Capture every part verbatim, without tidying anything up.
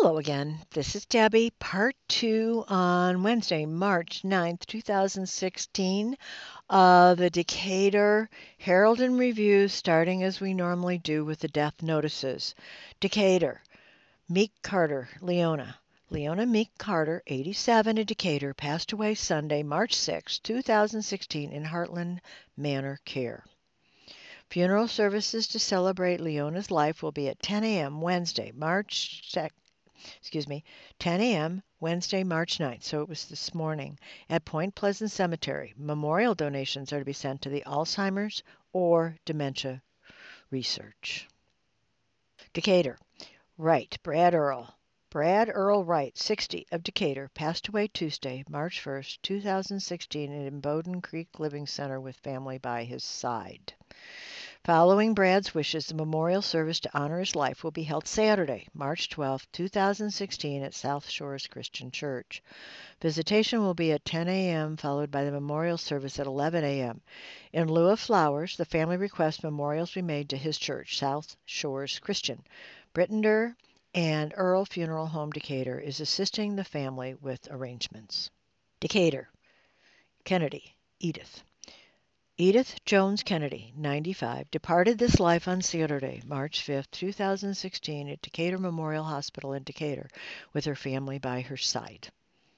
Hello again. This is Debbie, part two on Wednesday, March ninth, two thousand sixteen, uh, the Decatur Herald and Review, starting as we normally do with the death notices. Decatur, Meek Carter, Leona. Leona Meek Carter, eighty-seven, of Decatur, passed away Sunday, March sixth, two thousand sixteen, in Heartland Manor Care. Funeral services to celebrate Leona's life will be at ten a.m. Wednesday, March second. Excuse me, ten a.m. Wednesday, March ninth, so it was this morning, at Point Pleasant Cemetery. Memorial donations are to be sent to the Alzheimer's or Dementia Research. Decatur, Wright, Brad Earl. Brad Earl Wright, sixty, of Decatur, passed away Tuesday, March first, two thousand sixteen, in Bowden Creek Living Center with family by his side. Following Brad's wishes, the memorial service to honor his life will be held Saturday, March twelfth, two thousand sixteen, at South Shores Christian Church. Visitation will be at ten a.m., followed by the memorial service at eleven a.m. In lieu of flowers, the family requests memorials be made to his church, South Shores Christian. Brittender and Earl Funeral Home Decatur is assisting the family with arrangements. Decatur, Kennedy, Edith. Edith Jones Kennedy, ninety-five, departed this life on Saturday, March fifth, two thousand sixteen, at Decatur Memorial Hospital in Decatur, with her family by her side.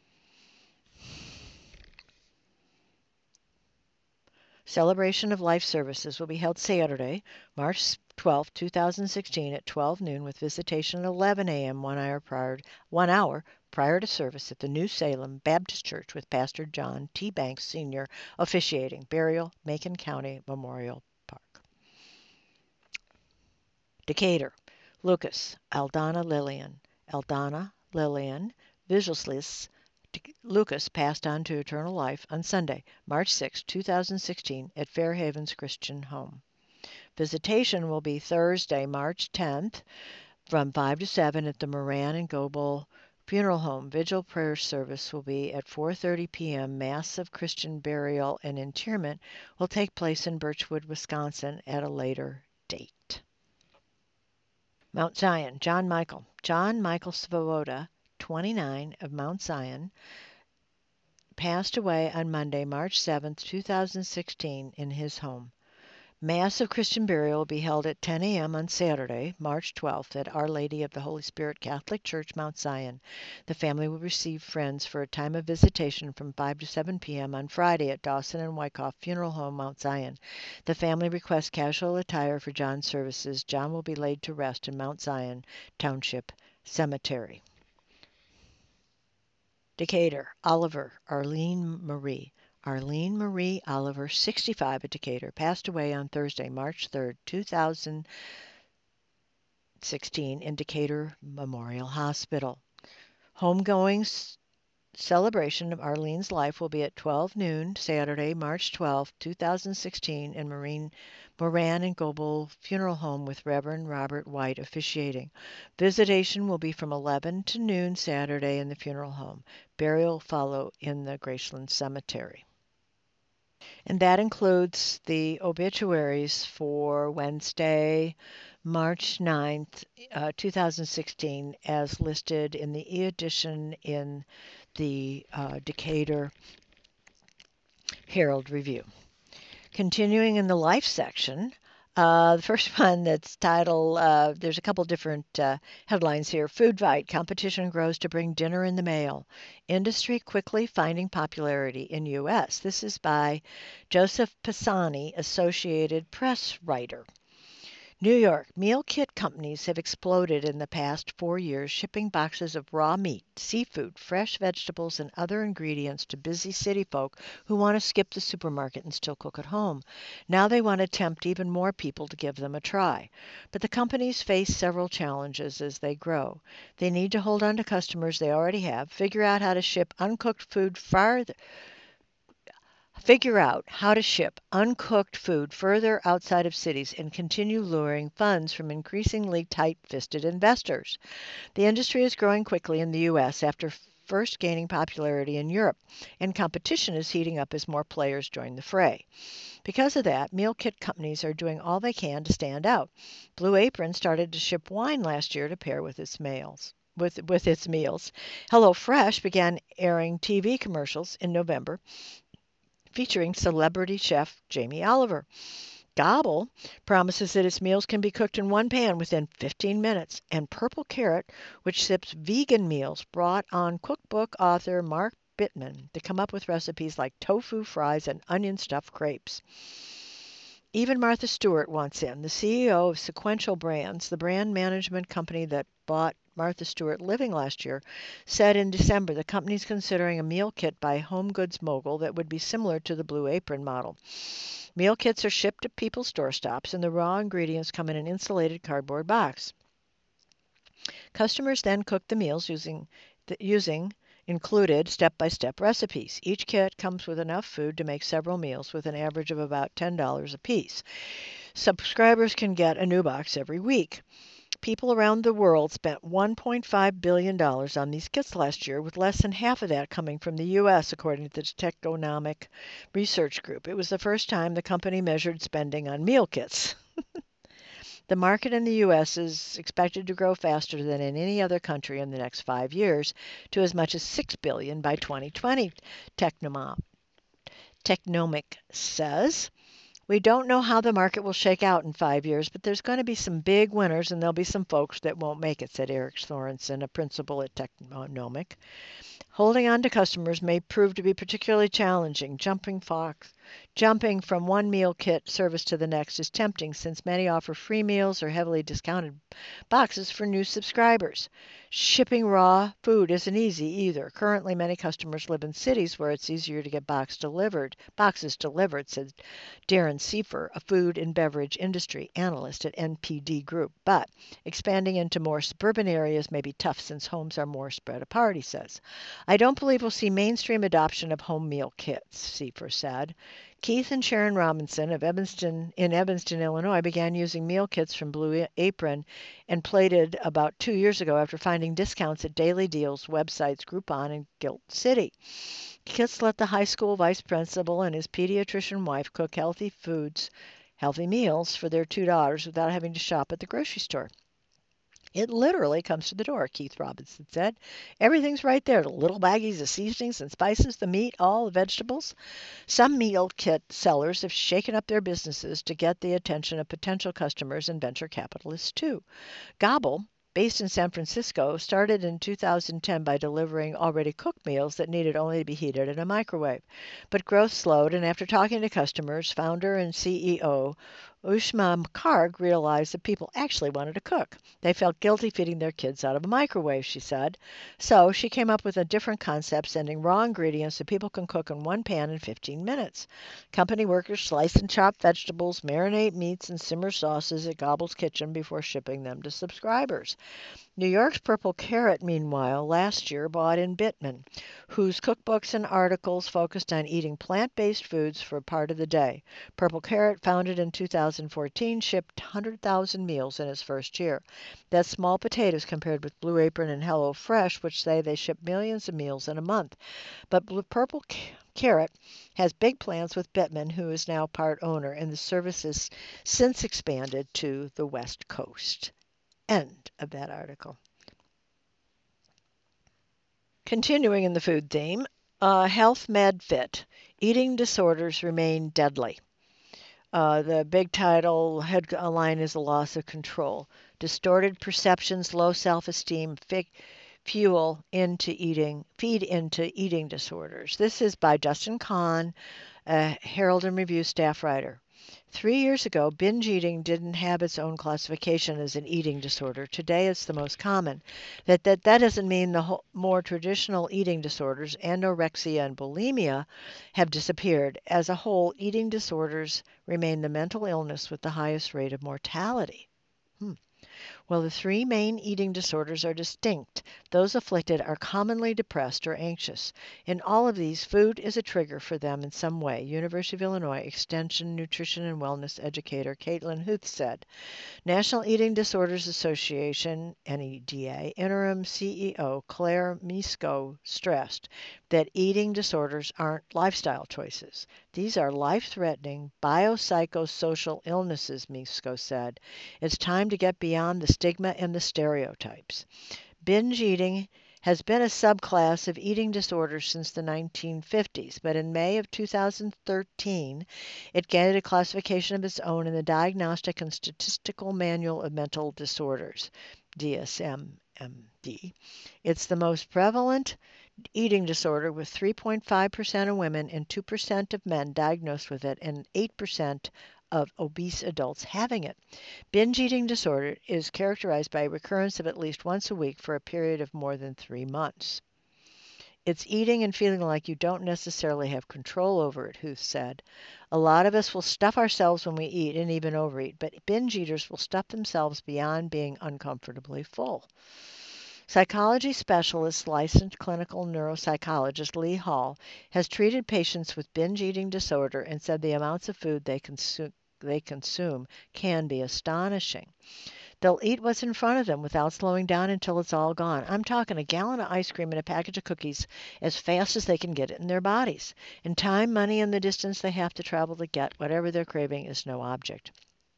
Celebration of life services will be held Saturday, March twelfth, two thousand sixteen, at twelve noon, with visitation at eleven a.m., one hour prior, one hour prior to service at the New Salem Baptist Church, with Pastor John T. Banks, Senior officiating. Burial, Macon County Memorial Park. Decatur, Lucas, Aldana Lillian. Aldana Lillian Visualis Lucas passed on to eternal life on Sunday, March sixth, two thousand sixteen, at Fair Havens Christian Home. Visitation will be Thursday, March tenth, from five to seven at the Moran and Goebel Funeral Home. Vigil prayer service will be at four thirty p.m. Mass of Christian burial and interment will take place in Birchwood, Wisconsin, at a later date. Mount Zion, John Michael. John Michael Svoboda, twenty-nine, of Mount Zion, passed away on Monday, March seventh, two thousand sixteen, in his home. Mass of Christian burial will be held at ten a.m. on Saturday, March twelfth, at Our Lady of the Holy Spirit Catholic Church, Mount Zion. The family will receive friends for a time of visitation from five to seven p.m. on Friday at Dawson and Wyckoff Funeral Home, Mount Zion. The family requests casual attire for John's services. John will be laid to rest in Mount Zion Township Cemetery. Decatur, Oliver, Arlene Marie. Arlene Marie Oliver, sixty-five, at Decatur, passed away on Thursday, March third, two thousand sixteen, in Decatur Memorial Hospital. Homegoing s- celebration of Arlene's life will be at twelve noon, Saturday, March twelfth, two thousand sixteen, in Marine, Moran and Goebel Funeral Home, with Reverend Robert White officiating. Visitation will be from eleven to noon Saturday in the funeral home. Burial will follow in the Graceland Cemetery. And that includes the obituaries for Wednesday, March ninth, uh, two thousand sixteen, as listed in the e-edition in the uh, Decatur Herald Review. Continuing in the life section, uh, the first one that's titled, uh, there's a couple different uh, headlines here. Food fight, competition grows to bring dinner in the mail. Industry quickly finding popularity in U S. This is by Joseph Pisani, Associated Press writer. New York, meal kit companies have exploded in the past four years, shipping boxes of raw meat, seafood, fresh vegetables, and other ingredients to busy city folk who want to skip the supermarket and still cook at home. Now they want to tempt even more people to give them a try. But the companies face several challenges as they grow. They need to hold on to customers they already have, figure out how to ship uncooked food farther, Figure out how to ship uncooked food further outside of cities and continue luring funds from increasingly tight-fisted investors. The industry is growing quickly in the U S after first gaining popularity in Europe, and competition is heating up as more players join the fray. Because of that, meal kit companies are doing all they can to stand out. Blue Apron started to ship wine last year to pair with its meals. with with its meals. HelloFresh began airing T V commercials in November featuring celebrity chef Jamie Oliver. Gobble promises that its meals can be cooked in one pan within fifteen minutes, and Purple Carrot, which ships vegan meals, brought on cookbook author Mark Bittman to come up with recipes like tofu fries and onion stuffed crepes. Even Martha Stewart wants in. The C E O of Sequential Brands, the brand management company that bought Martha Stewart Living last year, said in December the company's considering a meal kit by home goods mogul that would be similar to the Blue Apron model. Meal kits are shipped to people's doorsteps, and the raw ingredients come in an insulated cardboard box. Customers then cook the meals using, the, using included step-by-step recipes. Each kit comes with enough food to make several meals with an average of about ten dollars a piece. Subscribers can get a new box every week. People around the world spent one point five billion dollars on these kits last year, with less than half of that coming from the U S, according to the Techonomic Research Group. It was the first time the company measured spending on meal kits. The market in the U S is expected to grow faster than in any other country in the next five years, to as much as six billion dollars by twenty twenty, Technoma- Technomic says. We don't know how the market will shake out in five years, but there's going to be some big winners and there'll be some folks that won't make it, said Eric Sorensen, a principal at Technomic. Holding on to customers may prove to be particularly challenging. Jumping Fox, jumping from one meal kit service to the next is tempting, since many offer free meals or heavily discounted boxes for new subscribers. Shipping raw food isn't easy either. Currently, many customers live in cities where it's easier to get box delivered, boxes delivered, said Darren Seifer, a food and beverage industry analyst at N P D Group. But expanding into more suburban areas may be tough since homes are more spread apart, he says. I don't believe we'll see mainstream adoption of home meal kits, Seifer said. Keith and Sharon Robinson of Evanston in Evanston, Illinois, began using meal kits from Blue Apron and plated about two years ago after finding discounts at Daily Deals websites Groupon and Gilt City. Kits let the high school vice principal and his pediatrician wife cook healthy foods, healthy meals for their two daughters without having to shop at the grocery store. It literally comes to the door, Keith Robinson said. Everything's right there, the little baggies of seasonings and spices, the meat, all the vegetables. Some meal kit sellers have shaken up their businesses to get the attention of potential customers and venture capitalists too. Gobble, based in San Francisco, started in two thousand ten by delivering already cooked meals that needed only to be heated in a microwave. But growth slowed, and after talking to customers, founder and C E O Ushma Karg realized that people actually wanted to cook. They felt guilty feeding their kids out of a microwave, she said. So she came up with a different concept, sending raw ingredients that people can cook in one pan in fifteen minutes. Company workers slice and chop vegetables, marinate meats, and simmer sauces at Gobble's kitchen before shipping them to subscribers. New York's Purple Carrot, meanwhile, last year bought in Bittman, whose cookbooks and articles focused on eating plant-based foods for part of the day. Purple Carrot, founded in two thousand fourteen, shipped one hundred thousand meals in its first year. That's small potatoes compared with Blue Apron and HelloFresh, which say they ship millions of meals in a month. But Blue Purple Carrot has big plans with Bittman, who is now part owner, and the service has since expanded to the West Coast. End of that article. Continuing in the food theme, uh, Health Med Fit, eating disorders remain deadly. Uh, the big title headline is a loss of control. Distorted perceptions, low self-esteem, fi- fuel into eating, feed into eating disorders. This is by Justin Kahn, a Herald and Review staff writer. Three years ago, binge eating didn't have its own classification as an eating disorder. Today, it's the most common. That that, that doesn't mean the whole, more traditional eating disorders, anorexia and bulimia, have disappeared. As a whole, eating disorders remain the mental illness with the highest rate of mortality. Hmm. Well, the three main eating disorders are distinct. Those afflicted are commonly depressed or anxious. In all of these, food is a trigger for them in some way, University of Illinois Extension Nutrition and Wellness educator Caitlin Huth said. National Eating Disorders Association, N E D A, interim C E O Claire Misko stressed that eating disorders aren't lifestyle choices. These are life-threatening biopsychosocial illnesses, Misko said. It's time to get beyond the stigma and the stereotypes. Binge eating has been a subclass of eating disorders since the nineteen fifties, but in May of two thousand thirteen, it gained a classification of its own in the Diagnostic and Statistical Manual of Mental Disorders, D S M M D. It's the most prevalent eating disorder, with three point five percent of women and two percent of men diagnosed with it and eight percent of obese adults having it. Binge eating disorder is characterized by recurrence of at least once a week for a period of more than three months. It's eating and feeling like you don't necessarily have control over it, Huth said. A lot of us will stuff ourselves when we eat and even overeat, but binge eaters will stuff themselves beyond being uncomfortably full. Psychology specialist, licensed clinical neuropsychologist Lee Hall has treated patients with binge eating disorder and said the amounts of food they consume, they consume can be astonishing. They'll eat what's in front of them without slowing down until it's all gone. I'm talking a gallon of ice cream and a package of cookies as fast as they can get it in their bodies. And time, money, and the distance they have to travel to get whatever they're craving is no object.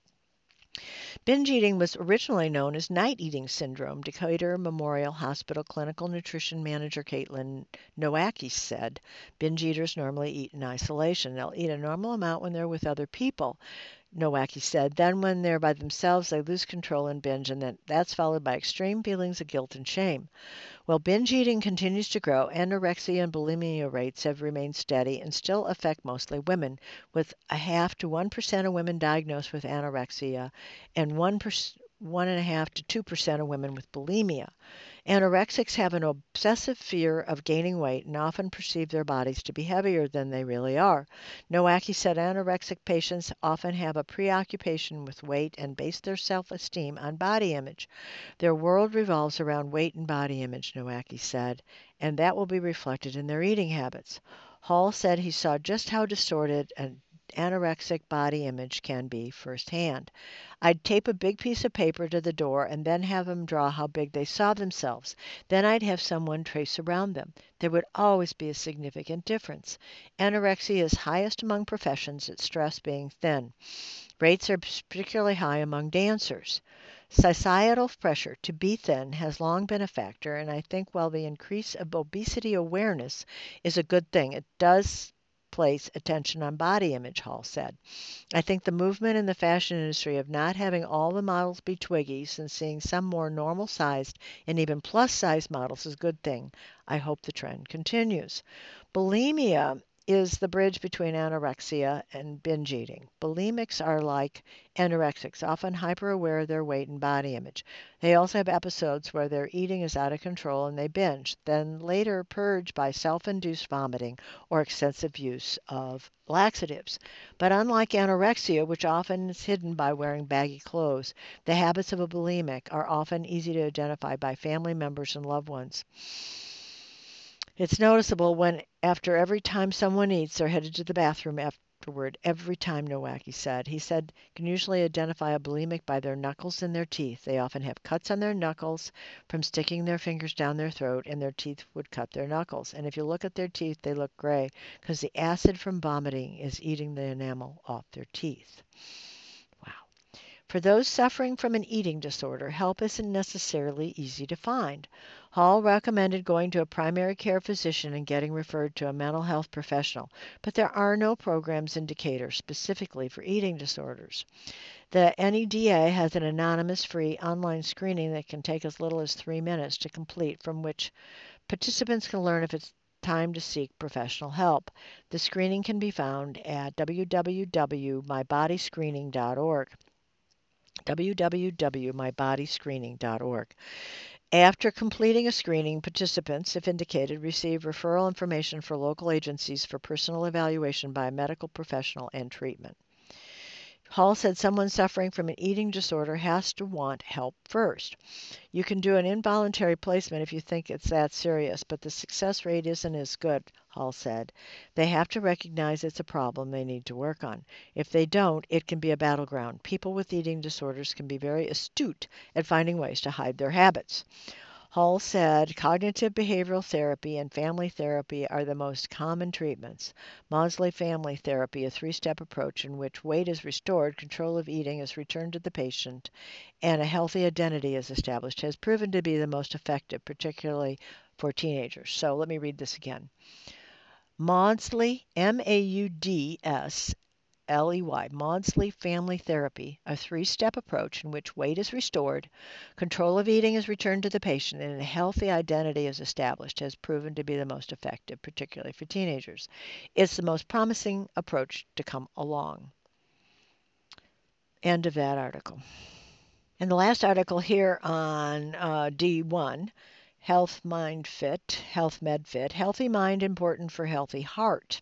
Binge eating was originally known as night eating syndrome, Decatur Memorial Hospital clinical nutrition manager Caitlin Nowacki said. Binge eaters normally eat in isolation. They'll eat a normal amount when they're with other people, Nowacki said. Then when they're by themselves, they lose control and binge, and then that's followed by extreme feelings of guilt and shame. While binge eating continues to grow, anorexia and bulimia rates have remained steady and still affect mostly women, with a half to one percent of women diagnosed with anorexia and one percent, one and a half to two percent of women with bulimia. Anorexics have an obsessive fear of gaining weight and often perceive their bodies to be heavier than they really are. Nowacki said anorexic patients often have a preoccupation with weight and base their self-esteem on body image. Their world revolves around weight and body image, Nowacki said, and that will be reflected in their eating habits. Hall said he saw just how distorted an anorexic body image can be firsthand. I'd tape a big piece of paper to the door and then have them draw how big they saw themselves. Then I'd have someone trace around them. There would always be a significant difference. Anorexia is highest among professions that stress being thin. Rates are particularly high among dancers. Societal pressure to be thin has long been a factor, and I think while the increase of obesity awareness is a good thing, it does place attention on body image, Hall said. I think the movement in the fashion industry of not having all the models be Twiggies and seeing some more normal-sized and even plus-size models is a good thing. I hope the trend continues. Bulimia is the bridge between anorexia and binge eating. Bulimics are like anorexics, often hyper-aware of their weight and body image. They also have episodes where their eating is out of control and they binge, then later purge by self-induced vomiting or excessive use of laxatives. But unlike anorexia, which often is hidden by wearing baggy clothes, the habits of a bulimic are often easy to identify by family members and loved ones. It's noticeable when, after every time someone eats, they're headed to the bathroom afterward, every time, Nowacki said. He said, can usually identify a bulimic by their knuckles and their teeth. They often have cuts on their knuckles from sticking their fingers down their throat, and their teeth would cut their knuckles. And if you look at their teeth, they look gray because the acid from vomiting is eating the enamel off their teeth. Wow. For those suffering from an eating disorder, help isn't necessarily easy to find. Hall recommended going to a primary care physician and getting referred to a mental health professional, but there are no programs in Decatur specifically for eating disorders. The N E D A has an anonymous free online screening that can take as little as three minutes to complete, from which participants can learn if it's time to seek professional help. The screening can be found at w w w dot my body screening dot org. w w w dot my body screening dot org. After completing a screening, participants, if indicated, receive referral information for local agencies for personal evaluation by a medical professional and treatment. Hall said someone suffering from an eating disorder has to want help first. You can do an involuntary placement if you think it's that serious, but the success rate isn't as good, Hall said. They have to recognize it's a problem they need to work on. If they don't, it can be a battleground. People with eating disorders can be very astute at finding ways to hide their habits. Hall said cognitive behavioral therapy and family therapy are the most common treatments. Maudsley Family Therapy, a three-step approach in which weight is restored, control of eating is returned to the patient, and a healthy identity is established, has proven to be the most effective, particularly for teenagers. So let me read this again. Maudsley, M A U D S L E Y, Maudsley Family Therapy, a three-step approach in which weight is restored, control of eating is returned to the patient, and a healthy identity is established, has proven to be the most effective, particularly for teenagers. It's the most promising approach to come along. End of that article. And the last article here on uh, D one, Health Mind Fit, Health Med Fit, healthy mind important for healthy heart.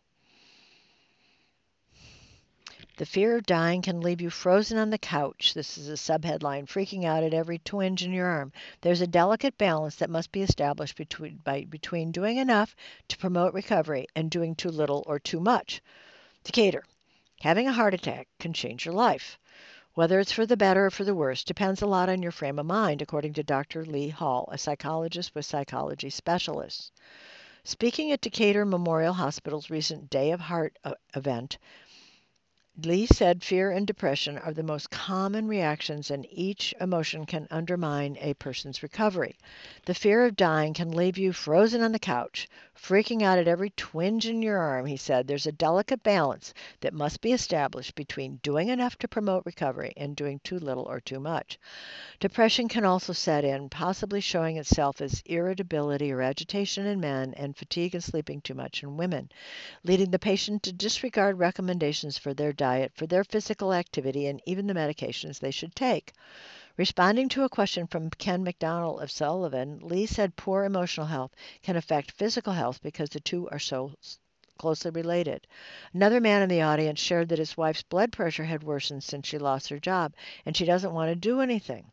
The fear of dying can leave you frozen on the couch. This is a subheadline, freaking out at every twinge in your arm. There's a delicate balance that must be established between, by, between doing enough to promote recovery and doing too little or too much. Decatur, having a heart attack can change your life. Whether it's for the better or for the worse depends a lot on your frame of mind, according to Doctor Lee Hall, a psychologist with psychology specialists. Speaking at Decatur Memorial Hospital's recent Day of Heart event, Lee said fear and depression are the most common reactions, and each emotion can undermine a person's recovery. The fear of dying can leave you frozen on the couch, freaking out at every twinge in your arm, he said. There's a delicate balance that must be established between doing enough to promote recovery and doing too little or too much. Depression can also set in, possibly showing itself as irritability or agitation in men and fatigue and sleeping too much in women, leading the patient to disregard recommendations for their diet, for their physical activity, and even the medications they should take. Responding to a question from Ken McDonald of Sullivan, Lee said poor emotional health can affect physical health because the two are so closely related. Another man in the audience shared that his wife's blood pressure had worsened since she lost her job, and she doesn't want to do anything.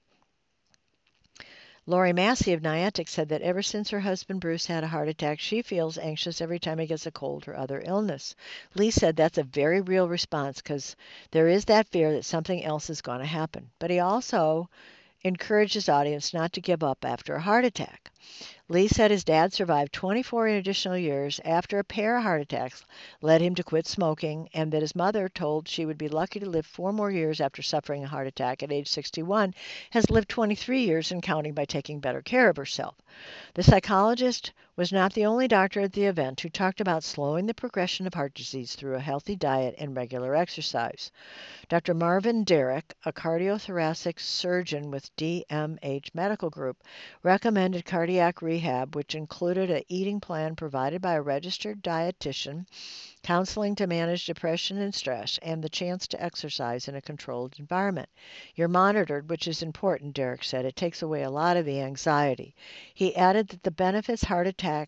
Lori Massey of Niantic said that ever since her husband Bruce had a heart attack, she feels anxious every time he gets a cold or other illness. Lee said that's a very real response because there is that fear that something else is going to happen. But he also encouraged his audience not to give up after a heart attack. Lee said his dad survived twenty-four additional years after a pair of heart attacks led him to quit smoking, and that his mother, told she would be lucky to live four more years after suffering a heart attack at age sixty-one, has lived twenty-three years and counting by taking better care of herself. The psychologist was not the only doctor at the event who talked about slowing the progression of heart disease through a healthy diet and regular exercise. Doctor Marvin Derrick, a cardiothoracic surgeon with D M H Medical Group, recommended cardiac rehab, which included an eating plan provided by a registered dietitian, counseling to manage depression and stress, and the chance to exercise in a controlled environment. You're monitored, which is important, Derrick said. It takes away a lot of the anxiety. He added that the benefits heart attack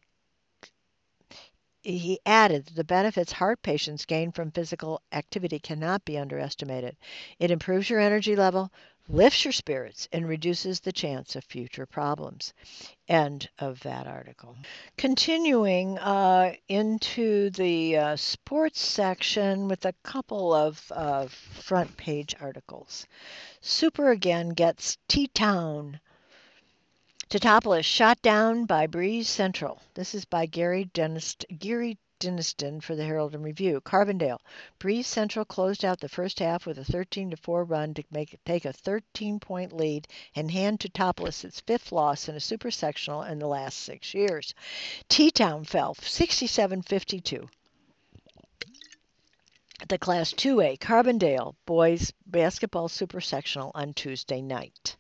He added that the benefits heart patients gain from physical activity cannot be underestimated. It improves your energy level, lifts your spirits, and reduces the chance of future problems. End of that article. Continuing uh, into the uh, sports section with a couple of uh, front page articles. Super again gets T-Town. Teutopolis shot down by Breeze Central. This is by Gary Denist, Gary Denniston for the Herald and Review. Carbondale. Breeze Central closed out the first half with a thirteen to four run to make take a thirteen-point lead and hand Teutopolis its fifth loss in a super sectional in the last six years. T-Town fell sixty-seven fifty-two. The Class two A Carbondale boys basketball super sectional on Tuesday night.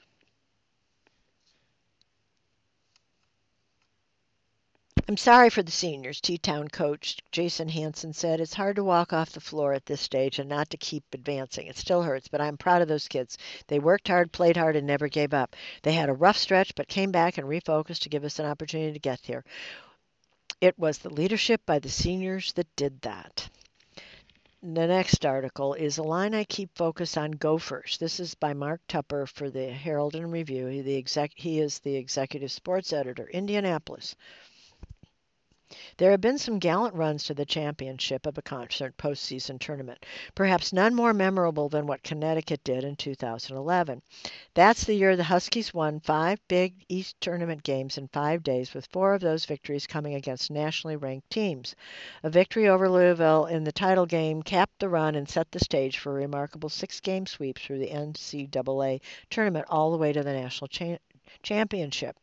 I'm sorry for the seniors, T-Town coach Jason Hansen said. It's hard to walk off the floor at this stage and not to keep advancing. It still hurts, but I'm proud of those kids. They worked hard, played hard, and never gave up. They had a rough stretch, but came back and refocused to give us an opportunity to get here. It was the leadership by the seniors that did that. The next article is Illini Keep Focus on Gophers. This is by Mark Tupper for the Herald and Review. He, the exec, he is the executive sports editor, Indianapolis. There have been some gallant runs to the championship of a concert postseason tournament, perhaps none more memorable than what Connecticut did in two thousand eleven. That's the year the Huskies won five Big East tournament games in five days, with four of those victories coming against nationally ranked teams. A victory over Louisville in the title game capped the run and set the stage for a remarkable six-game sweep through the N C double A tournament all the way to the national cha- championship.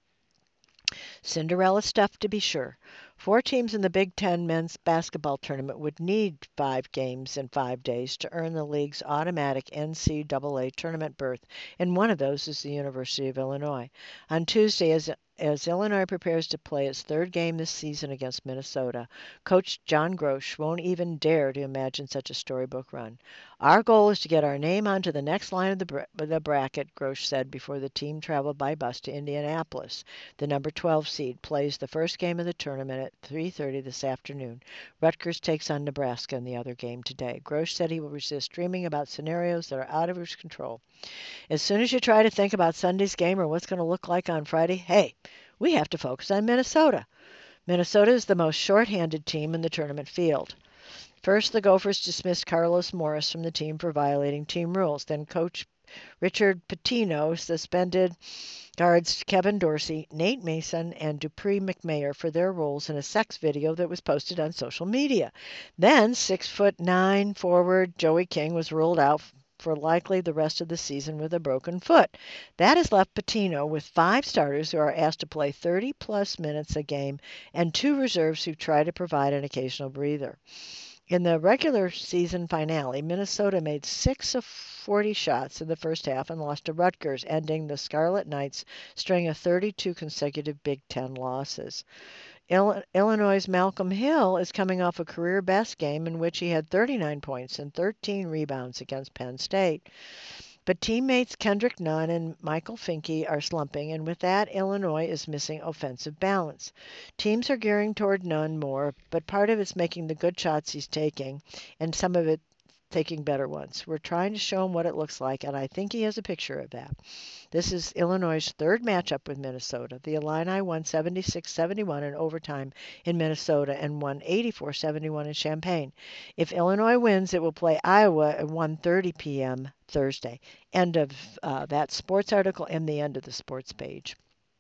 Cinderella stuff, to be sure. Four teams in the Big Ten men's basketball tournament would need five games in five days to earn the league's automatic N C double A tournament berth, and one of those is the University of Illinois. On Tuesday, as as Illinois prepares to play its third game this season against Minnesota, Coach John Grosh won't even dare to imagine such a storybook run. Our goal is to get our name onto the next line of the, bra- the bracket, Grosh said before the team traveled by bus to Indianapolis. The number twelve seed plays the first game of the tournament at three thirty this afternoon. Rutgers takes on Nebraska in the other game today. Grosh said he will resist dreaming about scenarios that are out of his control. As soon as you try to think about Sunday's game or what's going to look like on Friday, hey, we have to focus on Minnesota. Minnesota is the most short-handed team in the tournament field. First, the Gophers dismissed Carlos Morris from the team for violating team rules. Then Coach Richard Pitino suspended guards Kevin Dorsey, Nate Mason, and Dupree McMayer for their roles in a sex video that was posted on social media. Then, six foot nine forward Joey King was ruled out for likely the rest of the season with a broken foot. That has left Pitino with five starters who are asked to play thirty-plus minutes a game and two reserves who try to provide an occasional breather. In the regular season finale, Minnesota made six of forty shots in the first half and lost to Rutgers, ending the Scarlet Knights' string of thirty-two consecutive Big Ten losses. Illinois' Malcolm Hill is coming off a career-best game in which he had thirty-nine points and thirteen rebounds against Penn State. But teammates Kendrick Nunn and Michael Finke are slumping, and with that, Illinois is missing offensive balance. Teams are gearing toward Nunn more, but part of it's making the good shots he's taking, and some of it taking better ones. We're trying to show him what it looks like, and I think he has a picture of that. This is Illinois' third matchup with Minnesota. The Illini won seventy-six seventy-one in overtime in Minnesota and won eighty-four seventy-one in Champaign. If Illinois wins, it will play Iowa at one thirty p.m. Thursday. End of uh, that sports article and the end of the sports page.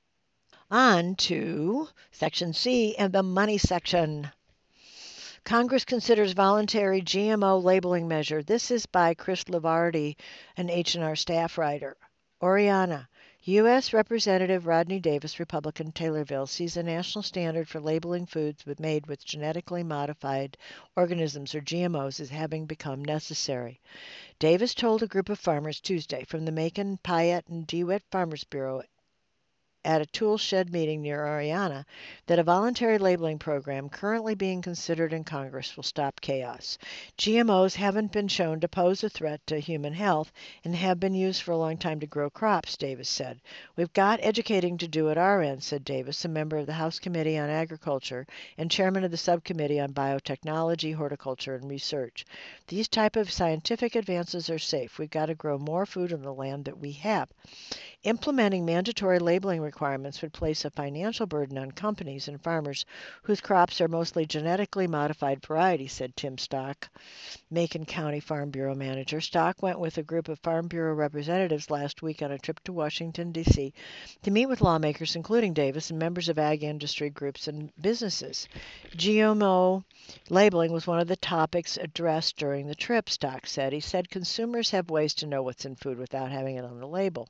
On to Section C and the money section. Congress considers voluntary G M O labeling measure. This is by Chris Livardi, an H and R staff writer. Oriana. U S. Representative Rodney Davis, Republican, Taylorville, sees a national standard for labeling foods made with genetically modified organisms, or G M Os, as having become necessary. Davis told a group of farmers Tuesday from the Macon, Payette, and DeWitt Farmers Bureau at a tool shed meeting near Oriana that a voluntary labeling program currently being considered in Congress will stop chaos. G M Os haven't been shown to pose a threat to human health and have been used for a long time to grow crops, Davis said. We've got educating to do at our end, said Davis, a member of the House Committee on Agriculture and chairman of the Subcommittee on Biotechnology, Horticulture, and Research. These type of scientific advances are safe. We've got to grow more food on the land that we have. Implementing mandatory labeling requirements would place a financial burden on companies and farmers whose crops are mostly genetically modified varieties, said Tim Stock, Macon County Farm Bureau manager. Stock went with a group of Farm Bureau representatives last week on a trip to Washington, D C to meet with lawmakers, including Davis, and members of ag industry groups and businesses. G M O labeling was one of the topics addressed during the trip, Stock said. He said consumers have ways to know what's in food without having it on the label.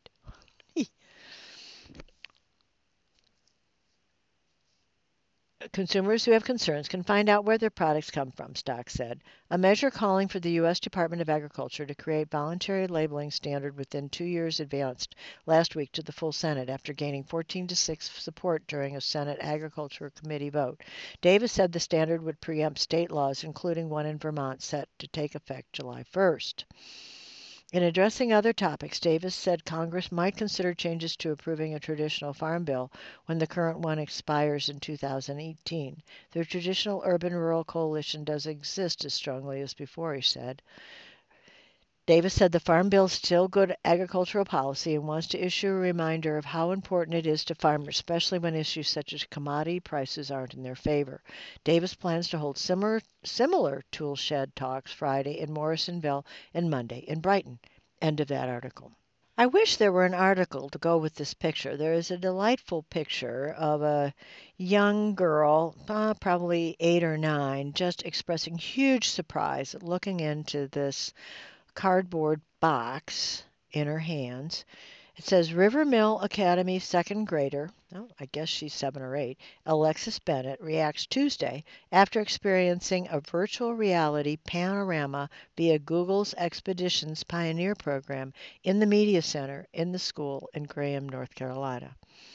Consumers who have concerns can find out where their products come from, Stock said. A measure calling for the U S. Department of Agriculture to create voluntary labeling standard within two years advanced last week to the full Senate after gaining fourteen to six support during a Senate Agriculture Committee vote. Davis said the standard would preempt state laws, including one in Vermont set to take effect July first. In addressing other topics, Davis said Congress might consider changes to approving a traditional farm bill when the current one expires in two thousand eighteen. The traditional urban-rural coalition does exist as strongly as before, he said. Davis said the Farm Bill is still good agricultural policy and wants to issue a reminder of how important it is to farmers, especially when issues such as commodity prices aren't in their favor. Davis plans to hold similar, similar tool shed talks Friday in Morrisonville and Monday in Brighton. End of that article. I wish there were an article to go with this picture. There is a delightful picture of a young girl, uh, probably eight or nine, just expressing huge surprise at looking into this cardboard box in her hands. It says River Mill Academy second grader, oh, I guess she's seven or eight, Alexis Bennett reacts Tuesday after experiencing a virtual reality panorama via Google's Expeditions Pioneer program in the Media Center in the school in Graham, North Carolina.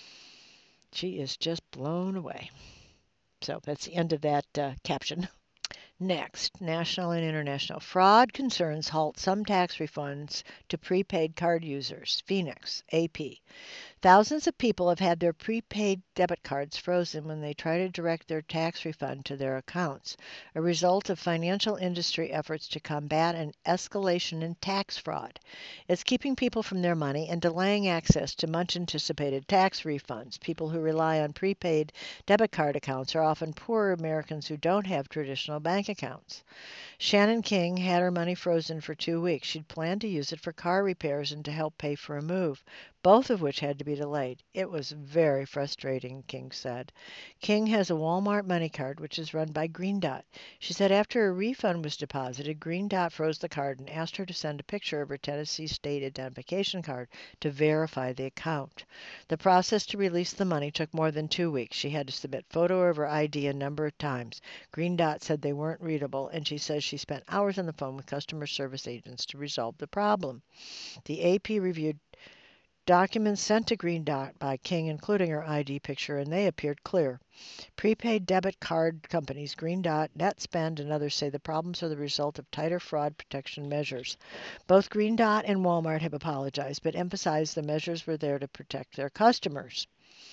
She is just blown away. So that's the end of that uh, caption. Next, national and international fraud concerns halt some tax refunds to prepaid card users. Phoenix, A P. Thousands of people have had their prepaid debit cards frozen when they try to direct their tax refund to their accounts, a result of financial industry efforts to combat an escalation in tax fraud. It's keeping people from their money and delaying access to much anticipated tax refunds. People who rely on prepaid debit card accounts are often poorer Americans who don't have traditional bank accounts. Shannon King had her money frozen for two weeks. She'd planned to use it for car repairs and to help pay for a move, both of which had to be delayed. It was very frustrating, King said. King has a Walmart money card, which is run by Green Dot. She said after a refund was deposited, Green Dot froze the card and asked her to send a picture of her Tennessee state identification card to verify the account. The process to release the money took more than two weeks. She had to submit photo of her I D a number of times. Green Dot said they weren't readable, and she says she spent hours on the phone with customer service agents to resolve the problem. The A P reviewed documents sent to Green Dot by King, including her I D picture, and they appeared clear. Prepaid debit card companies Green Dot, NetSpend, and others say the problems are the result of tighter fraud protection measures. Both Green Dot and Walmart have apologized, but emphasized the measures were there to protect their customers.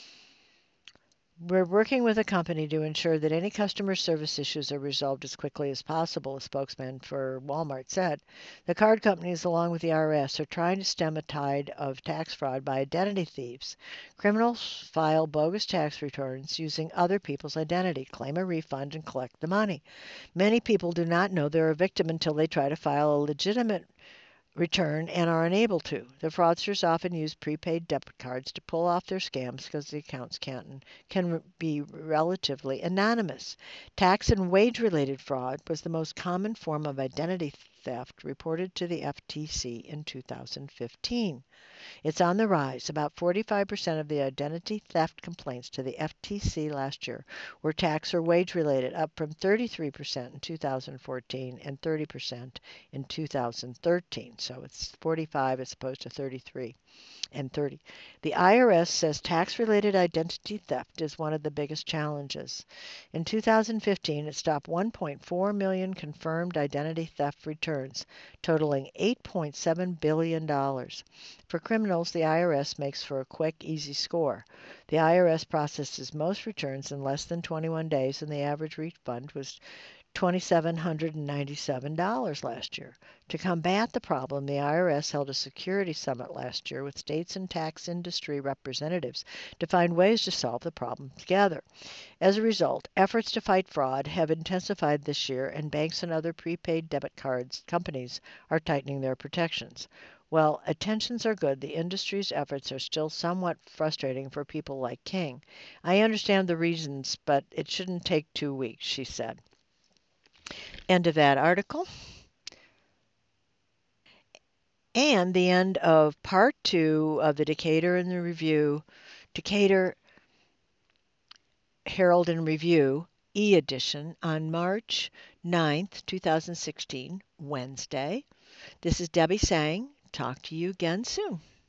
We're working with a company to ensure that any customer service issues are resolved as quickly as possible, a spokesman for Walmart said. The card companies, along with the I R S, are trying to stem a tide of tax fraud by identity thieves. Criminals file bogus tax returns using other people's identity, claim a refund, and collect the money. Many people do not know they're a victim until they try to file a legitimate return and are unable to. The fraudsters often use prepaid debit cards to pull off their scams because the accounts can, can be relatively anonymous. Tax and wage-related fraud was the most common form of identity theft reported to the F T C in two thousand fifteen. It's on the rise. About forty-five percent of the identity theft complaints to the F T C last year were tax or wage-related, up from thirty-three percent in two thousand fourteen and thirty percent in two thousand thirteen. So it's forty-five as opposed to thirty-three and thirty. The I R S says tax-related identity theft is one of the biggest challenges. In two thousand fifteen, it stopped one point four million confirmed identity theft returns, totaling eight point seven billion dollars. For criminals, the I R S makes for a quick, easy score. The I R S processes most returns in less than twenty-one days, and the average refund was two thousand seven hundred ninety-seven dollars last year. To combat the problem, the I R S held a security summit last year with states and tax industry representatives to find ways to solve the problem together. As a result, efforts to fight fraud have intensified this year, and banks and other prepaid debit cards companies are tightening their protections. While attentions are good, the industry's efforts are still somewhat frustrating for people like King. I understand the reasons, but it shouldn't take two weeks, she said. End of that article. And the end of part two of the Decatur and the Review, Decatur Herald and Review e-edition on March ninth, two thousand sixteen, Wednesday. This is Debbie saying, talk to you again soon.